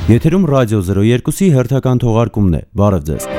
Եթերում ռադիո 02-ի հերթական թողարկումն է, բարև ձեզ։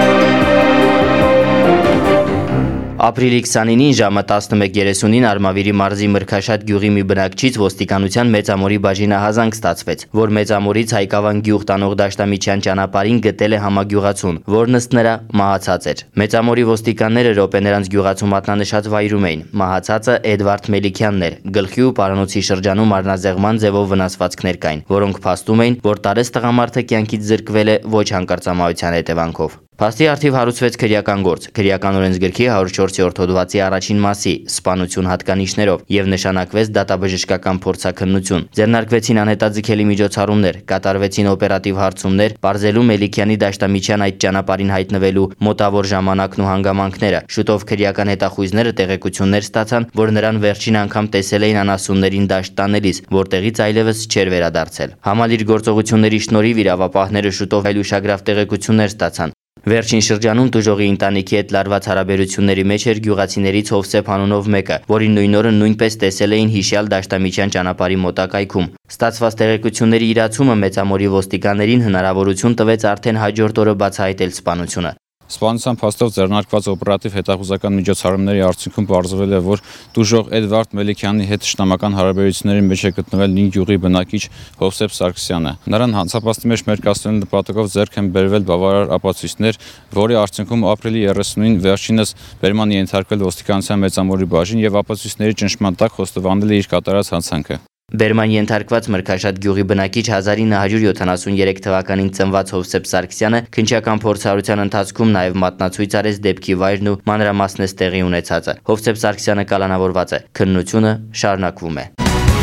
Ապրիլի 29-ին ժամը 11:30-ին Արմավիրի մարզի Մրգաշատ գյուղի մի բնակչից ոստիկանության Մեծամորի բաժինահազանգ ստացվեց, որ Մեծամորից Հայկավան գյուղ տանող դաշտամիջյան ճանապարհին գտել է համագյուղացուն, որն ըստ նրա մահացած էր։ Մեծամորի ոստիկանները րոպե նրանց գյուղացու մատնանշած վայրում էին։ Մահացածը Էդվարդ Մելիքյանն էր, գլխի ու պարանոցի շրջանում առնազեղման ձևով վնասվածքներ կային, որոնք փաստում էին, որ տարեց տղամարդը կյանքից զրկվել է ոչ հանկարծամահության հետևանքով։ Փաստի առթիվ հարուցվեց քրեական գործ, քրեական օրենսգրքի 104-րդ հոդվածի առաջին մասի սպանություն հատկանիշներով եւ նշանակվեց դատաբժշկական փորձաքննություն։ Ձեռնարկվեցին անհետաձգելի միջոցառումներ, կատարվեցին օպերատիվ հարցումներ, բարձելու Մելիքյանի դաշտամիջյան այդ ճանապարհին հայտնվելու մոտավոր ժամանակն ու հանգամանքները։ Շուտով քրեական հետախույզները տեղեկություններ ստացան, որ նրան վերջին անգամ տեսել էին անասուններին դաշտ տանելիս, որտեղից այլևս չէր վերադարձել։ Համալիր գործողությունների շնորհիվ իրավապահները շուտով այլ ուշագրավ տեղեկություններ ստացան։ Վերջին շրջանում տուժողի ընտանիքի հետ լարված հարաբերությունների մեջ էր գյուղացիներից Հովսեփ անունով մեկը, որին նույն օրը նույնպես տեսել էին հիշյալ դաշտամիջյան ճանապարհի մոտակայքում։ Ստացված տեղեկությունների իրացումը Մեծամորի ոստիկաններին հնարավորություն տվեց արդեն հաջորդ օրը բացահայտել սպանությունը։ Սպանության փաստով ձեռնարկված օպերատիվ հետախուզական միջոցառումների արդյունքում պարզվել է, որ տուժող Էդվարդ Մելիքյանի հետ շնամական հարաբերությունների մեջ է գտնվել նույն գյուղի բնակիչ Հովսեփ Սարգսյանը։ Նրան հանցապաստի մեջ մերկացնելու նպատակով ձեռք են բերվել բավարար ապացույցներ, որի արդյունքում ապրիլի 30-ին վերջինս բերման ենթարկվել ոստիկանության Մեծամորի բաժին եւ ապացույցների ճնշման տակ խոստովանել է իր կատարած հանցանքը։ Բերման ենթարկված Մրգաշատ գյուղի բնակիչ 1973 թվականին ծնված Հովսեփ Սարգսյանը քննչական փորձառության ընթացքում նաև մատնացույց արեց դեպքի վայրն ու մանրամասնեց տեղի ունեցածը։ Հովսեփ Սարգսյանը կալանավորված է։ Քննությունը շարունակվում է։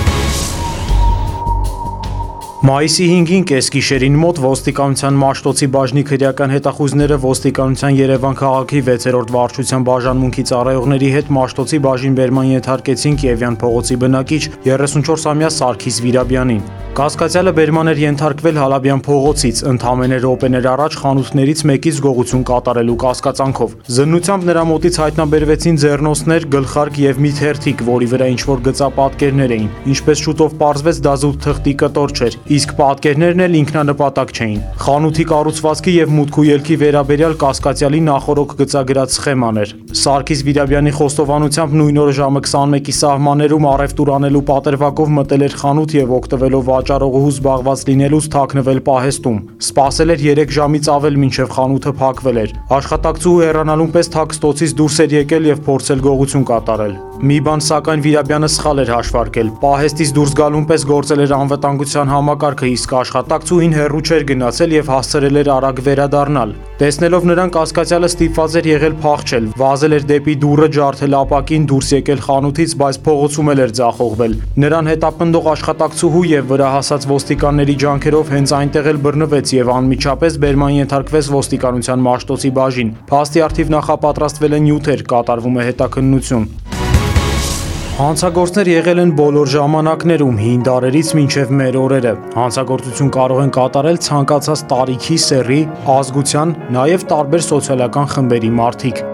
Մայիսի 5-ին կեսգիշերին մոտ ոստիկանության Մաշտոցի բաժնի քրեական հետախույզները ոստիկանության Երևան քաղաքի 6-րդ վարչության բաժանմունքի ծառայողների հետ Մաշտոցի բաժին բերման ենթարկեցին Կիևյան փողոցի բնակիչ 34-ամյա Սարգիս Վիրաբյանին։ Կասկածյալը բերման էր ենթարկվել Հալաբյան փողոցից, ընդամենը րոպեներ առաջ խանութներից մեկից գողություն կատարելու կասկածանքով։ Զննությամբ նրա մոտից հայտնաբերվեցին ձեռնոցներ, գլխարկ եւ մի թերթիկ, որի վրա ինչ-որ գծապատկերներ էին։ Ինչպես շուտով պարզվեց, դա զուտ թղթի կտոր չէր, իսկ պատկերներն էլ ինքնանպատակ չէին։ Խանութի կառուցվածքի եւ մուտք ու ելքի վերաբերյալ կասկածյալի նախորոք գծագրած սխեման էր։ Սարգիս Վիրաբյանի խոստովանությամբ նույն օրը ժամը 21-ի սահմաններում առևտուր անելու պատրվակով մտել էր խանութ եւ օգտվելով վաճառողուհու զբաղված լինելուց թաքնվել պահեստում։ Սպասել էր 3 ժամից ավել մինչև խանութը փակվել էր։ Աշխատակցուհու հեռանալուն պես թաքստոցից դուրս էր եկել եւ փորձել գողություն կատարել։ Մի բան սակայն Վիրաբյանը սխալ էր հաշվարկել։ Պահեստից դուրս գալուն պես գործել էր անվտանգության համակարգը, իսկ աշխատակցուհին հեռու չէր գնացել եւ հասցրել էր արագ վերադառնալ։ Տեսնելով նրան, կասկածյալը ստիպված էր եղել փախչել, վազել էր դեպի դուռը, ջարդել ապակին, դուրս եկել խանութից, բայց փողոցում էլ էր ձախողվել։ Նրան հետապնդող աշխատակցուհու եւ վրա հասած ոստիկանների ջանքերով հենց այնտեղ էլ բռնվեց եւ անմիջապես բերման ենթարկվեց ոստիկանության Մաշտոցի բաժին։ Փաստի առթիվ նախապատրաստվել են նյութեր, կատարվում է հետաքննություն։ Հանցագործներ եղել են բոլոր ժամանակներում, հին դարերից մինչև մեր օրերը։ Հանցագործություն կարող են կատարել ցանկացած տարիքի, սեռի, ազգության, նաև տարբեր սոցիալական խմբերի մարդիկ։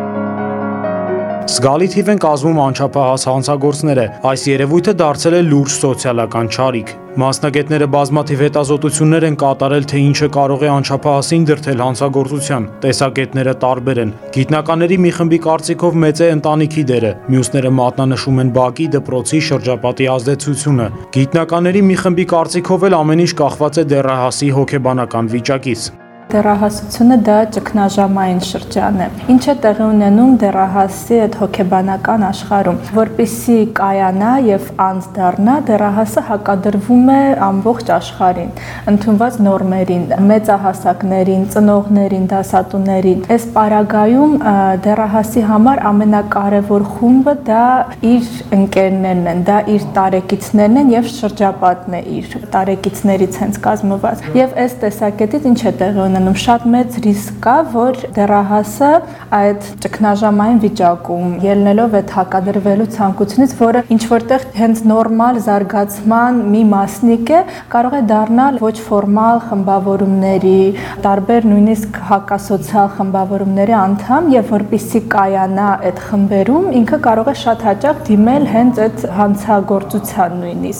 Զգալի թիվ են կազմում անչափահաս հանցագործները։ Այս երևույթը դարձել է լուրջ սոցիալական չարիք։ Մասնագետները բազմաթիվ հետազոտություններ են կատարել, թե ինչը կարող է անչափահասին դրդել հանցագործության։ Տեսակետները տարբեր են։ Գիտնականների մի խմբի կարծիքով մեծ է ընտանիքի դերը, մյուսները մատնանշում են բակի, դպրոցի, շրջապատի ազդեցությունը։ Գիտնականների մի խմբի կարծիքով էլ ամեն ինչ կախված է դեռահասի հոգեբանական վիճակից։ Դեռահասությունը դա ճգնաժամային շրջան է։ Ինչ է տեղի ունենում դեռահասի այդ հոգեբանական աշխարհում, որպեսզի կայանա եւ անց դառնա, դեռահասը հակադրվում է ամբողջ աշխարհին, ընդունված նորմերին, մեծահասակներին, ծնողներին, դասատուներին։ Այս պարագայում դեռահասի համար ամենակարևոր խումբը դա իր ընկերներն են, դա իր տարեկիցներն են եւ շրջապատն է իր տարեկիցներից հենց կազմված։ Եվ այս տեսակետից ինչ է տեղի շատ մեծ ռիսկ կա, որ դեռահասը այդ ճգնաժամային վիճակում ելնելով այդ հակադրվելու ցանկությունից, որը ինչ որտեղ հենց նորմալ զարգացման մի մասնիկ է, կարող է դառնալ ոչ ֆորմալ խմբավորումների, տարբեր նույնիսկ հակասոցիալ խմբավորումների անդամ, եւ որպեսզի կայանա այդ խմբերում, ինքը կարող է շատ հաճախ դիմել հենց այդ հանցագործության նույնիսկ։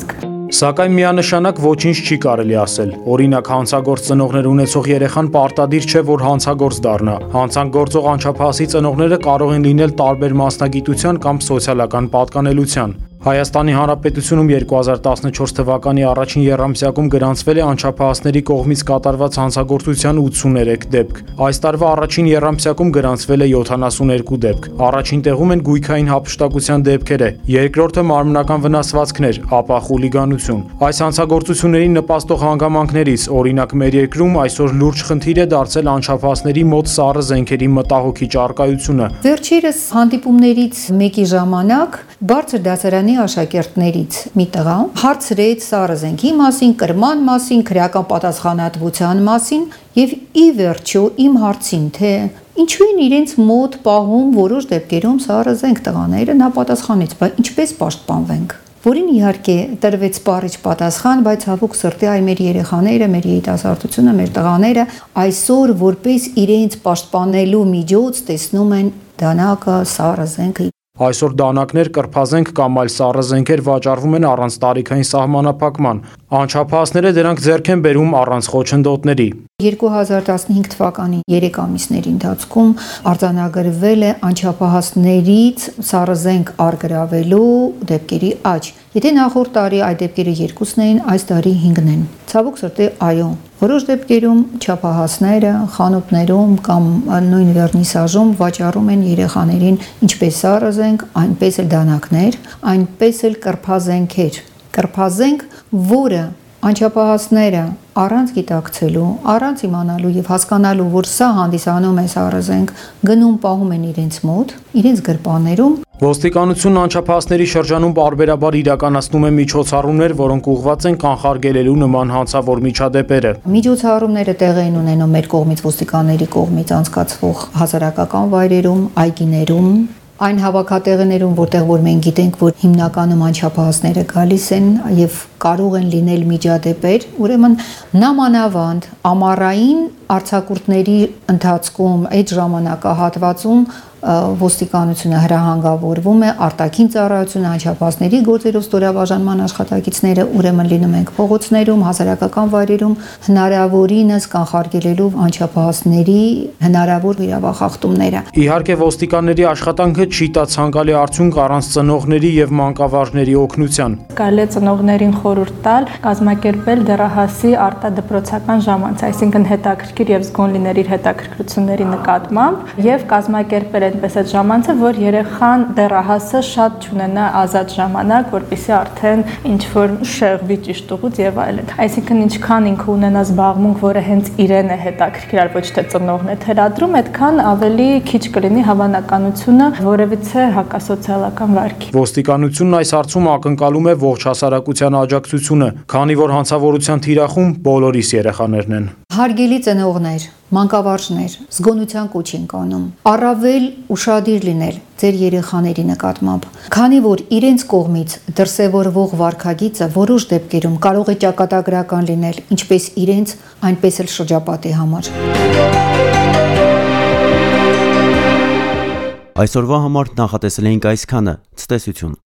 Սակայն միանշանակ ոչինչ չի կարելի ասել։ Օրինակ, հանցագործ ծնողներ ունեցող երեխան պարտադիր չէ, որ հանցագործ դառնա։ Հանցանք գործող անչափահասի ծնողները կարող են լինել տարբեր մասնագիտության կամ սոցիալական պատկանելության։ Հայաստանի Հանրապետությունում 2014 թվականի առաջին եռամսյակում գրանցվել է անչափահասների կողմից կատարված հանցագործության 83 դեպք։ Այս տարվա առաջին եռամսյակում գրանցվել է 72 դեպք։ Առաջին տեղում են գույքային հափշտակության դեպքերը, երկրորդը մարմնական վնասվածքներ, ապա խուլիգանություն։ Այս հանցագործություններին նպաստող հանգամանքներից, օրինակ, մեր երկրում այսօր լուրջ խնդիր է դարձել անչափահասների մոտ սառը զենքերի մտահոգիչ առկայությունը։ Վերջերս հանդիպումներից մեկի ժամանակ բարձր դասարանի աշակերտներից մի տղա հարցրեց սառը զենքի մասին, կրման մասին, քրեական պատասխանատվության մասին եւ ի վերջո իմ հարցին, թե ինչու են իրենց մոտ պահում որոշ դեպքերում սառը զենք տղաները, նա պատասխանեց, բայց ինչպես պաշտպանվենք։ Որին իհարկե տրվեց սպառիչ պատասխան, բայց ցավոք սրտի այ մեր երեխաները, մեր երիտասարդությունը, մեր տղաները այսօր որպես իրենց պաշտպանելու միջոց տեսնում են դանակը, սառը զենքը։ Այսօր դանակներ, կրփազենք կամ այլ սառը զենքեր վաճառվում են առանց տարիքային սահմանափակման։ Անչափահասները դրանք ձեռք են բերում առանց խոչընդոտների։ 2015 թվականի 3 ամիսների ընթացքում արձանագրվել է անչափահասներից սառը զենք առգրավելու դեպքերի աճ։ Եթե նախորդ տարի այդ դեպքերը 2-ն էին, այս տարի 5-ն են։ Ցավոք սրտի, այո, որոշ դեպքերում չափահասները խանութներում կամ նույն վերնիսաժում վաճառում են երեխաներին ինչպես սառը զենք, այնպես էլ դանակներ, այնպես էլ կրփազենքեր։ Կրփազենք, որը անչափահասները առանց գիտակցելու, առանց իմանալու եւ հասկանալու, որ սա հանդիսանում է սառը զենք, գնում պահում են իրենց մոտ, իրենց գրպաններում։ Ոստիկանությունն անչափահասների շրջանում բարբերաբար իրականացնում է միջոցառումներ, որոնք ուղղված են կանխարգելելու նման հանցավոր միջադեպերը։ Միջոցառումները տեղի են ունենում մեր կողմից ոստիկանների կողմից անցկացվող հասարակական վայրերում, այգիներում, այն հավաքատեղիներում, որտեղ որ մենք գիտենք, որ հիմնականում անչափահասները գալիս են եւ կարող են լինել միջադեպեր, ուրեմն նամանավանդ ամառային արձակուրդների ընթացքում այդ ժամանակահատվածում ոստիկանությունը հրահանգավորվում է արտաքին ծառայությունը անչափահասների գործերով ստորաբաժանման աշխատակիցները ուրեմն լինում ենք փողոցներում, հասարակական վայրերում հնարավորինս կանխարգելելու անչափահասների հնարավոր վիրավախախտումները։ Իհարկե ոստիկանների աշխատանքը չի տա ցանկալի արդյունք առանց ծնողների եւ մանկավարժների օգնության։ Կարելի է ծնողներին խորհուրդ տալ կազմակերպել դեռահասի արտադպրոցական ժամանց, այսինքն հետաքրքիր եւ զգոն լինել իր հետաքրքրությունների նկատմամբ եւ կազմակերպել այնպես այդ ժամանցը, որ երեխան դեռահասը շատ չունենա ազատ ժամանակ, որպեսզի արդեն ինչ որ շեղվի ճիշտ ուղուց եւ այլն։ Այսինքն ինչքան ինքը ունենա զբաղմունք, որը հենց իրեն է հետաքրքիր, ոչ թե ծնողն է թելադրում, այդքան ավելի քիչ կլինի հավանականությունը որևիցե հակասոցիալական վարքի։ Ոստիկանությունն այս հարցում ակնկալում է ողջ հասարակության աջակցությունը, քանի որ հանցավորության թիրախում բոլորիս երեխաներն են։ Հարգելի ծնողներ, մանկավարժներ, զգոնության կոչ ենք անում, առավել ուշադիր լինել ձեր երեխաների նկատմամբ, քանի որ իրենց կողմից դրսևորվող վարքագիծը որոշ դեպքերում կարող է ճակատագրական լինել ինչպես իրենց, այնպես էլ շրջապատի համար։ Այսօրվա համար նախատեսել էինք այսքանը։ Ցտեսություն։